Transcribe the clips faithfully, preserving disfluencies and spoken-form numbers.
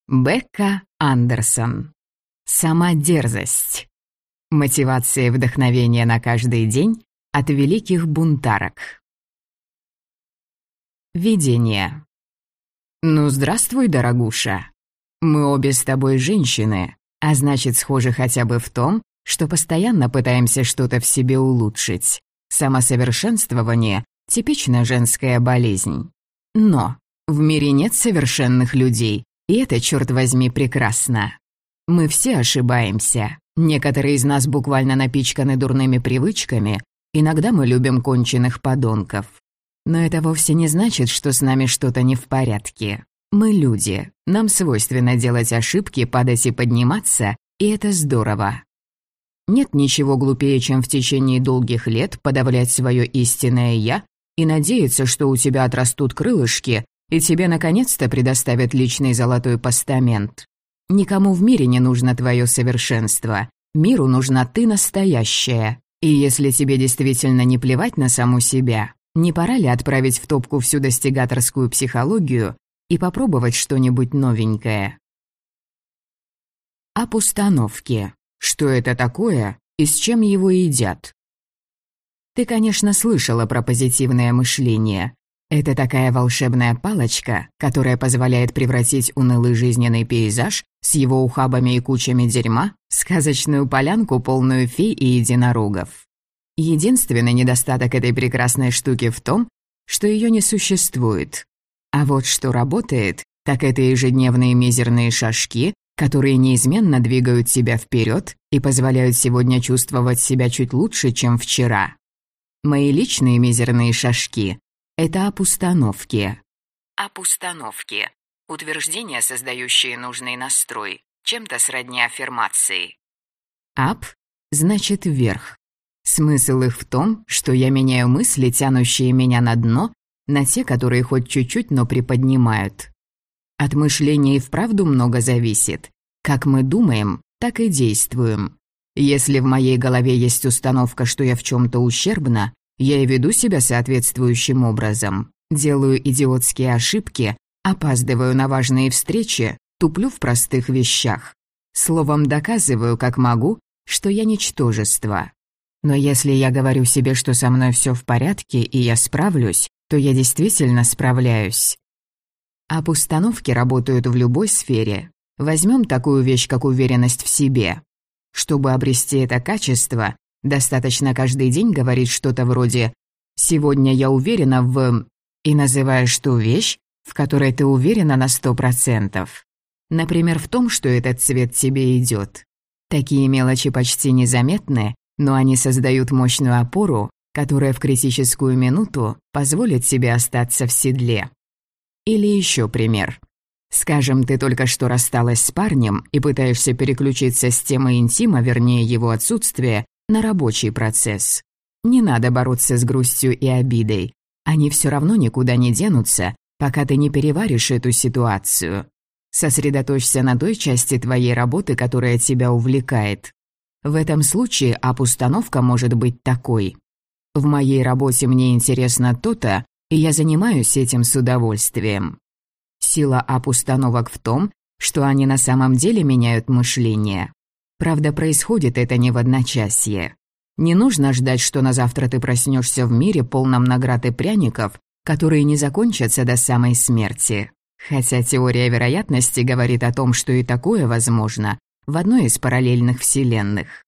Бекка Андерсон. Сама дерзость. Мотивация и вдохновение на каждый день от великих бунтарок. Видение. Ну, здравствуй, дорогуша. Мы обе с тобой женщины, а значит, схожи хотя бы в том, что постоянно пытаемся что-то в себе улучшить. Самосовершенствование – типичная женская болезнь. Но в мире нет совершенных людей, и это, черт возьми, прекрасно. Мы все ошибаемся. Некоторые из нас буквально напичканы дурными привычками, иногда мы любим конченых подонков. Но это вовсе не значит, что с нами что-то не в порядке. Мы люди, нам свойственно делать ошибки, падать и подниматься, и это здорово. Нет ничего глупее, чем в течение долгих лет подавлять свое истинное «я» и надеяться, что у тебя отрастут крылышки, и тебе наконец-то предоставят личный золотой постамент. Никому в мире не нужно твое совершенство. Миру нужна ты настоящая. И если тебе действительно не плевать на саму себя, не пора ли отправить в топку всю достигаторскую психологию и попробовать что-нибудь новенькое? Об установке. Что это такое и с чем его едят? Ты, конечно, слышала про позитивное мышление. Это такая волшебная палочка, которая позволяет превратить унылый жизненный пейзаж с его ухабами и кучами дерьма в сказочную полянку, полную фей и единорогов. Единственный недостаток этой прекрасной штуки в том, что ее не существует. А вот что работает, так это ежедневные мизерные шажки, которые неизменно двигают тебя вперед и позволяют сегодня чувствовать себя чуть лучше, чем вчера. Мои личные мизерные шажки — это об установке. Об установке. Утверждения, создающие нужный настрой, чем-то сродни аффирмации. Ап значит вверх. Смысл их в том, что я меняю мысли, тянущие меня на дно, на те, которые хоть чуть-чуть, но приподнимают. От мышления и вправду много зависит. Как мы думаем, так и действуем. Если в моей голове есть установка, что я в чем-то ущербна, я и веду себя соответствующим образом. Делаю идиотские ошибки, опаздываю на важные встречи, туплю в простых вещах. Словом, доказываю, как могу, что я ничтожество. Но если я говорю себе, что со мной все в порядке и я справлюсь, то я действительно справляюсь. Об установке работают в любой сфере. Возьмем такую вещь, как уверенность в себе. Чтобы обрести это качество, достаточно каждый день говорить что-то вроде «сегодня я уверена в…» и называешь ту вещь, в которой ты уверена на сто процентов. Например, в том, что этот цвет тебе идет. Такие мелочи почти незаметны, но они создают мощную опору, которая в критическую минуту позволит тебе остаться в седле. Или еще пример. Скажем, ты только что рассталась с парнем и пытаешься переключиться с темы интима, вернее его отсутствия, на рабочий процесс. Не надо бороться с грустью и обидой. Они все равно никуда не денутся, пока ты не переваришь эту ситуацию. Сосредоточься на той части твоей работы, которая тебя увлекает. В этом случае ап-установка может быть такой. В моей работе мне интересно то-то, и я занимаюсь этим с удовольствием. Сила ап-установок в том, что они на самом деле меняют мышление. Правда, происходит это не в одночасье. Не нужно ждать, что на завтра ты проснешься в мире, полном наград и пряников, которые не закончатся до самой смерти. Хотя теория вероятности говорит о том, что и такое возможно в одной из параллельных вселенных.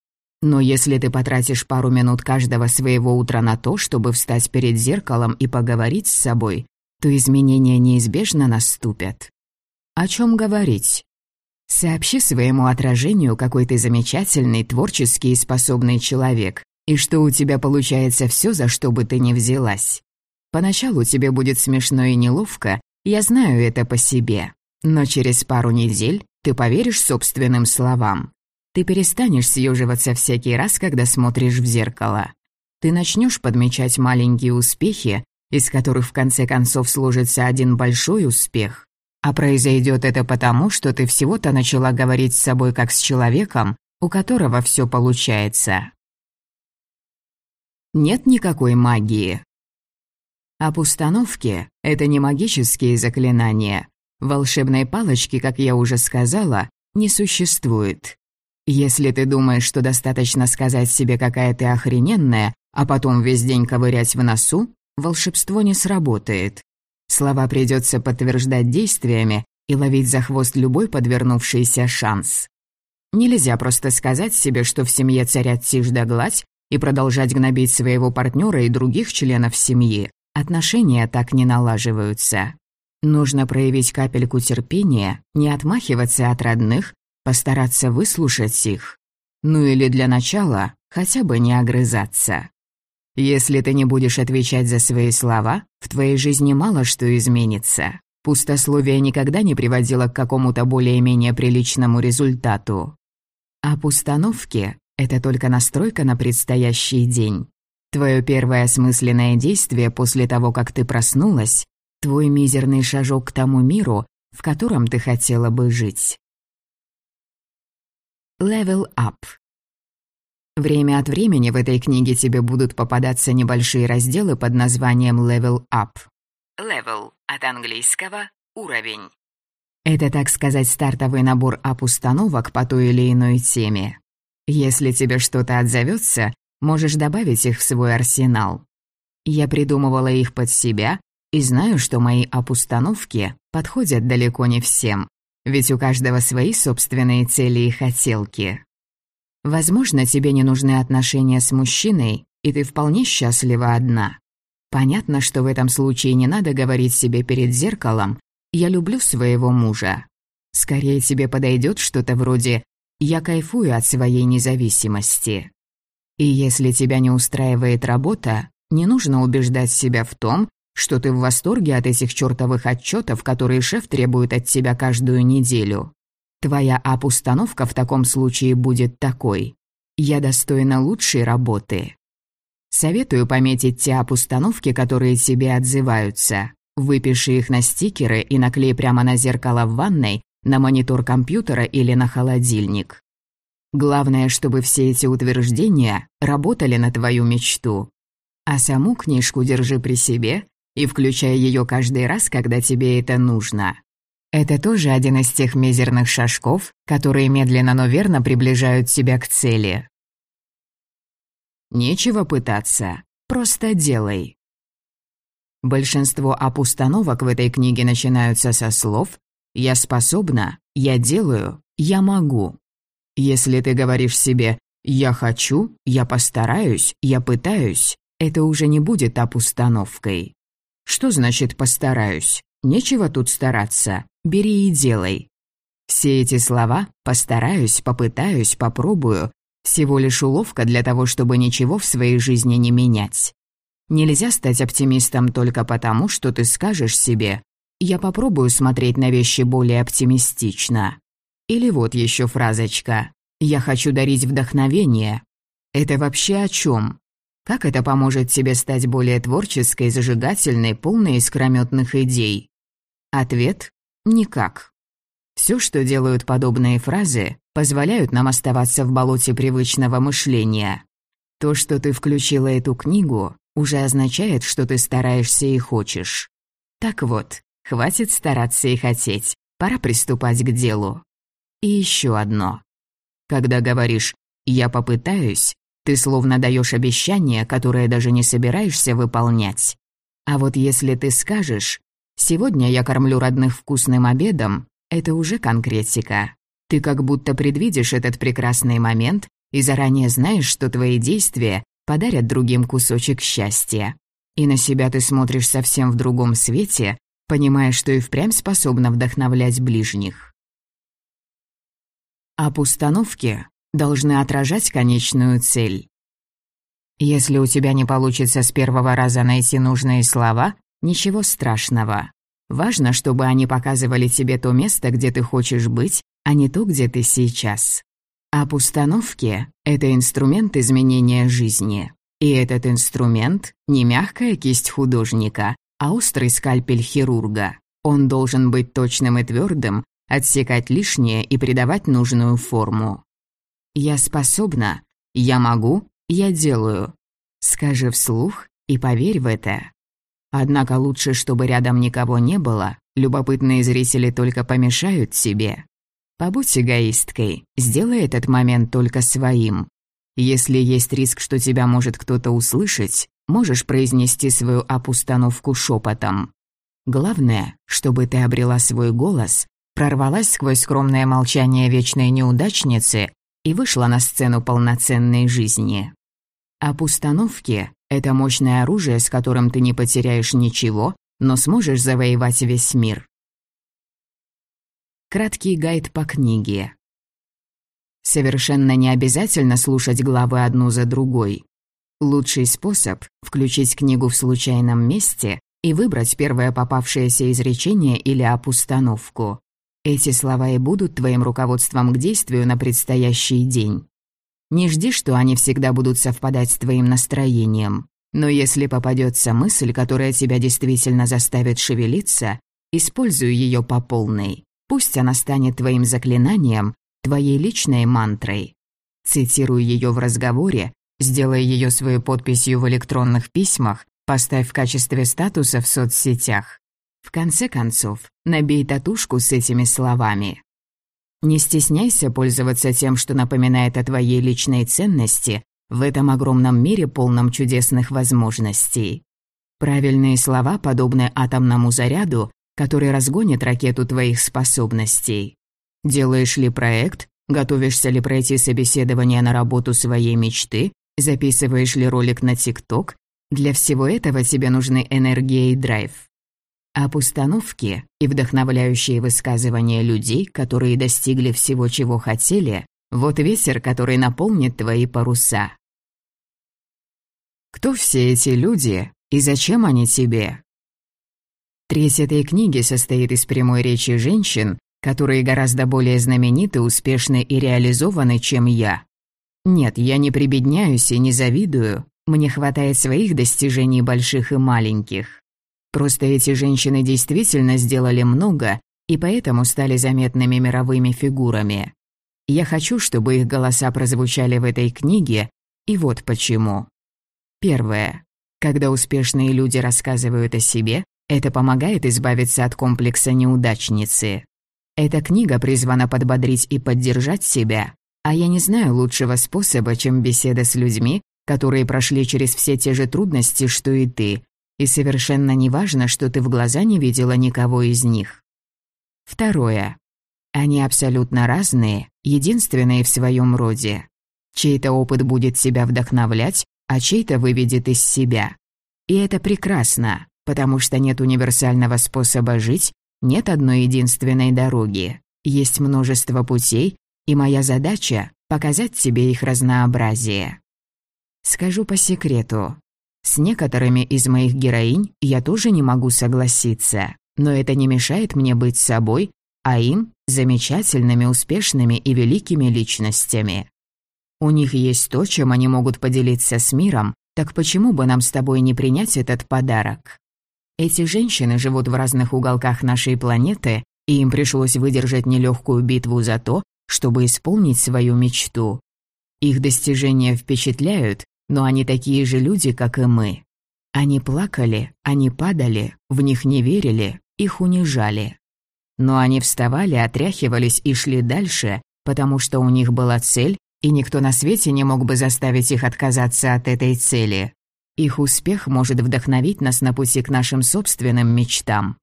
Но если ты потратишь пару минут каждого своего утра на то, чтобы встать перед зеркалом и поговорить с собой, то изменения неизбежно наступят. О чем говорить? Сообщи своему отражению, какой ты замечательный, творческий и способный человек, и что у тебя получается все, за что бы ты ни взялась. Поначалу тебе будет смешно и неловко, я знаю это по себе, но через пару недель ты поверишь собственным словам. Ты перестанешь съеживаться всякий раз, когда смотришь в зеркало. Ты начнешь подмечать маленькие успехи, из которых в конце концов сложится один большой успех. А произойдет это потому, что ты всего-то начала говорить с собой как с человеком, у которого все получается. Нет никакой магии. Об установке – это не магические заклинания, Волшебной палочки, как я уже сказала, не существует. Если ты думаешь, что достаточно сказать себе, какая ты охрененная, а потом весь день ковырять в носу, волшебство не сработает. Слова придется подтверждать действиями и ловить за хвост любой подвернувшийся шанс. Нельзя просто сказать себе, что в семье царят тишь да гладь, и продолжать гнобить своего партнера и других членов семьи. Отношения так не налаживаются. Нужно проявить капельку терпения, не отмахиваться от родных, постараться выслушать их. Ну или для начала хотя бы не огрызаться. Если ты не будешь отвечать за свои слова, в твоей жизни мало что изменится. Пустословие никогда не приводило к какому-то более-менее приличному результату. А постановки — это только настройка на предстоящий день. Твое первое осмысленное действие после того, как ты проснулась, твой мизерный шажок к тому миру, в котором ты хотела бы жить. Level up. Время от времени в этой книге тебе будут попадаться небольшие разделы под названием Level up. Level от английского уровень. Это, так сказать, стартовый набор ап-установок по той или иной теме. Если тебе что-то отзовется, можешь добавить их в свой арсенал. Я придумывала их под себя и знаю, что мои ап-установки подходят далеко не всем, ведь у каждого свои собственные цели и хотелки. Возможно, тебе не нужны отношения с мужчиной, и ты вполне счастлива одна. Понятно, что в этом случае не надо говорить себе перед зеркалом «я люблю своего мужа». Скорее тебе подойдет что-то вроде «я кайфую от своей независимости». И если тебя не устраивает работа, не нужно убеждать себя в том, что ты в восторге от этих чертовых отчетов, которые шеф требует от тебя каждую неделю. Твоя ап-установка в таком случае будет такой: «Я достойна лучшей работы». Советую пометить те ап-установки, которые тебе отзываются. Выпиши их на стикеры и наклей прямо на зеркало в ванной, на монитор компьютера или на холодильник. Главное, чтобы все эти утверждения работали на твою мечту. А саму книжку держи при себе и включай ее каждый раз, когда тебе это нужно. Это тоже один из тех мизерных шажков, которые медленно, но верно приближают тебя к цели. Нечего пытаться, просто делай. Большинство ап-установок в этой книге начинаются со слов «я способна», «я делаю», «я могу». Если ты говоришь себе «я хочу», «я постараюсь», «я пытаюсь», это уже не будет ап-установкой. Что значит «постараюсь»? Нечего тут стараться, бери и делай. Все эти слова «постараюсь», «попытаюсь», «попробую» всего лишь уловка для того, чтобы ничего в своей жизни не менять. Нельзя стать оптимистом только потому, что ты скажешь себе «я попробую смотреть на вещи более оптимистично». Или вот еще фразочка «я хочу дарить вдохновение». Это вообще о чем? Как это поможет тебе стать более творческой, зажигательной, полной искрометных идей? Ответ – никак. Все, что делают подобные фразы, позволяют нам оставаться в болоте привычного мышления. То, что ты включила эту книгу, уже означает, что ты стараешься и хочешь. Так вот, хватит стараться и хотеть, пора приступать к делу. И еще одно. Когда говоришь «я попытаюсь», ты словно даешь обещание, которое даже не собираешься выполнять. А вот если ты скажешь «сегодня я кормлю родных вкусным обедом», это уже конкретика. Ты как будто предвидишь этот прекрасный момент и заранее знаешь, что твои действия подарят другим кусочек счастья. И на себя ты смотришь совсем в другом свете, понимая, что и впрямь способна вдохновлять ближних. Ап-установки должны отражать конечную цель. Если у тебя не получится с первого раза найти нужные слова, ничего страшного. Важно, чтобы они показывали тебе то место, где ты хочешь быть, а не то, где ты сейчас. Ап-установки – это инструмент изменения жизни. И этот инструмент – не мягкая кисть художника, а острый скальпель хирурга. Он должен быть точным и твердым, отсекать лишнее и придавать нужную форму. «Я способна», «я могу», «я делаю». Скажи вслух и поверь в это. Однако лучше, чтобы рядом никого не было, Любопытные зрители только помешают тебе. Побудь эгоисткой, сделай этот момент только своим. Если есть риск, что тебя может кто-то услышать, можешь произнести свою ап-установку шепотом. Главное, чтобы ты обрела свой голос, прорвалась сквозь скромное молчание вечной неудачницы и вышла на сцену полноценной жизни. Ап-установки – это мощное оружие, с которым ты не потеряешь ничего, но сможешь завоевать весь мир. Краткий гайд по книге. Совершенно не обязательно слушать главы одну за другой. Лучший способ – включить книгу в случайном месте и выбрать первое попавшееся изречение или ап-установку. Эти слова и будут твоим руководством к действию на предстоящий день. Не жди, что они всегда будут совпадать с твоим настроением. Но если попадется мысль, которая тебя действительно заставит шевелиться, используй ее по полной. Пусть она станет твоим заклинанием, твоей личной мантрой. Цитируй ее в разговоре, сделай ее своей подписью в электронных письмах, поставь в качестве статуса в соцсетях. В конце концов, набей татушку с этими словами. Не стесняйся пользоваться тем, что напоминает о твоей личной ценности в этом огромном мире, полном чудесных возможностей. Правильные слова подобны атомному заряду, который разгонит ракету твоих способностей. Делаешь ли проект, готовишься ли пройти собеседование на работу своей мечты, записываешь ли ролик на ТикТок, для всего этого тебе нужны энергия и драйв. Ап-установки и вдохновляющие высказывания людей, которые достигли всего, чего хотели, вот ветер, который наполнит твои паруса. Кто все эти люди и зачем они тебе? Треть этой книги состоит из прямой речи женщин, которые гораздо более знамениты, успешны и реализованы, чем я. Нет, я не прибедняюсь и не завидую, мне хватает своих достижений больших и маленьких. Просто эти женщины действительно сделали много и поэтому стали заметными мировыми фигурами. Я хочу, чтобы их голоса прозвучали в этой книге, и вот почему. Первое. Когда успешные люди рассказывают о себе, это помогает избавиться от комплекса неудачницы. Эта книга призвана подбодрить и поддержать себя, а я не знаю лучшего способа, чем беседа с людьми, которые прошли через все те же трудности, что и ты, и совершенно не важно, что ты в глаза не видела никого из них. Второе. Они абсолютно разные, единственные в своем роде. Чей-то опыт будет тебя вдохновлять, а чей-то выведет из себя. И это прекрасно, потому что нет универсального способа жить, нет одной единственной дороги. Есть множество путей, и моя задача – показать тебе их разнообразие. Скажу по секрету. С некоторыми из моих героинь я тоже не могу согласиться, но это не мешает мне быть собой, а им – замечательными, успешными и великими личностями. У них есть то, чем они могут поделиться с миром, так почему бы нам с тобой не принять этот подарок? Эти женщины живут в разных уголках нашей планеты, и им пришлось выдержать нелегкую битву за то, чтобы исполнить свою мечту. Их достижения впечатляют, но они такие же люди, как и мы. Они плакали, они падали, в них не верили, их унижали. Но они вставали, отряхивались и шли дальше, потому что у них была цель, и никто на свете не мог бы заставить их отказаться от этой цели. Их успех может вдохновить нас на пути к нашим собственным мечтам.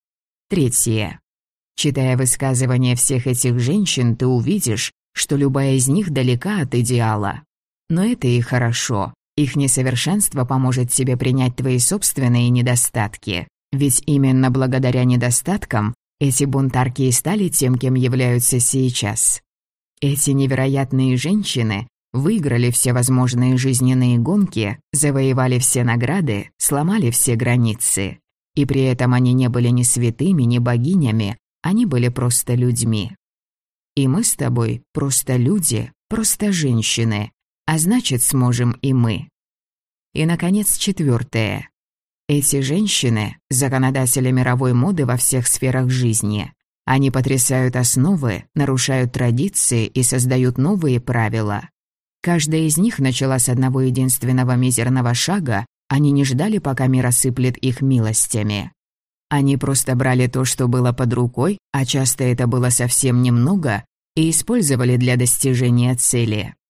Третье. Читая высказывания всех этих женщин, ты увидишь, что любая из них далека от идеала. Но это и хорошо. Их несовершенство поможет тебе принять твои собственные недостатки. Ведь именно благодаря недостаткам эти бунтарки и стали тем, кем являются сейчас. Эти невероятные женщины выиграли все возможные жизненные гонки, завоевали все награды, сломали все границы. И при этом они не были ни святыми, ни богинями, они были просто людьми. И мы с тобой просто люди, просто женщины, а значит, сможем и мы. И, наконец, четвертое. Эти женщины – законодатели мировой моды во всех сферах жизни. Они потрясают основы, нарушают традиции и создают новые правила. Каждая из них начала с одного единственного мизерного шага, они не ждали, пока мир осыплет их милостями. Они просто брали то, что было под рукой, а часто это было совсем немного, и использовали для достижения цели.